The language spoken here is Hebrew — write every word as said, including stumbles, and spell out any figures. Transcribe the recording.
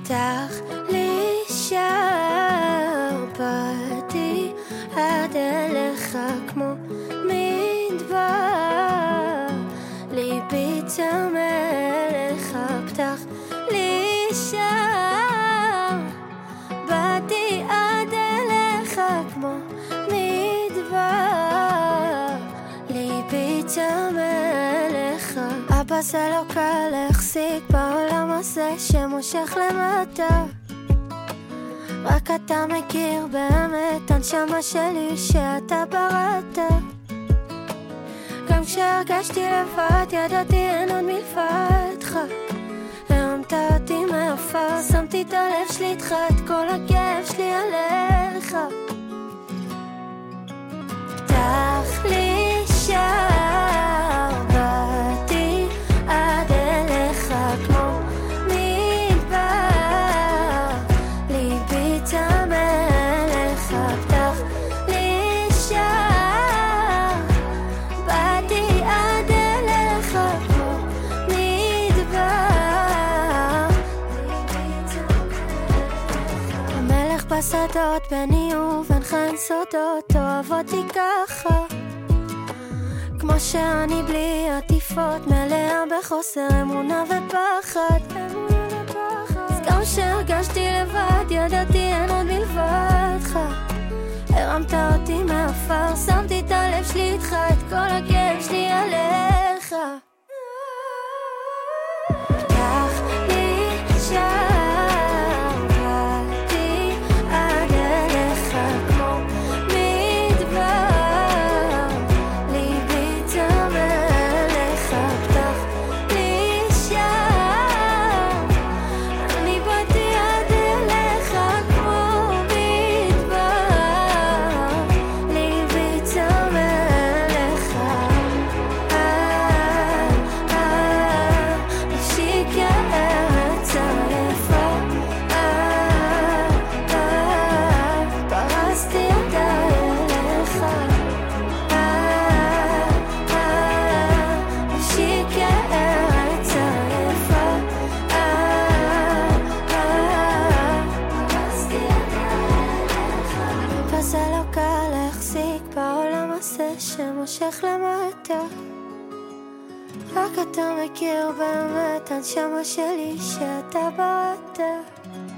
פתח לי שער, באתי עד אליך כמו מדבר, ליבי צמא אליך. פתח לי שער, באתי עד אליך כמו מדבר, ליבי צמא אליך. אבא, זה לא קל להחזיק בעולם הזה שמושך למטה, רק אתה מכיר באמת הנשמה שלי שאתה בראת. גם כשהרגשתי לבד ידעתי אין עוד מלבדך, הרמת אותי מעפר, שמתי את הלב שלי איתך, את כל הכאב שלי עליך. פתח לי שער, באתי עד אליך כמו מדבר, ליבי צמא אליך. פתח לי שער, באתי עד אליך כמו מדבר, ליבי צמא אליך. המלך בשדות, ביני ובינך אין סודות, אוהב אותי ככה כמו שאני בלי עטיפות, מלאה בחוסר אמונה ופחד. אז גם שהרגשתי לבד ידעתי אין עוד מלבדך, הרמת אותי מעפר, שמתי את הלב שלי איתך, את כל הכאב שלי עליך. פתח לי שער, באתי עד אליך כמו מדבר, ליבי צמא אליך. פתח לי שער, אני באתי עד אליך כמו מדבר, ליבי צמא אליך. אה, אה, נפשי כארץ עייפה, אה, אה, פרסתי ידיי אליך. אה, אה, נפשי כארץ עייפה, אה, אה, פרסתי ידיי אליך. וזה לא קל להחזיק בעולם הזה שמושך למטה, רק אתה מכיר באמת הנשמה שלי שאתה בראת.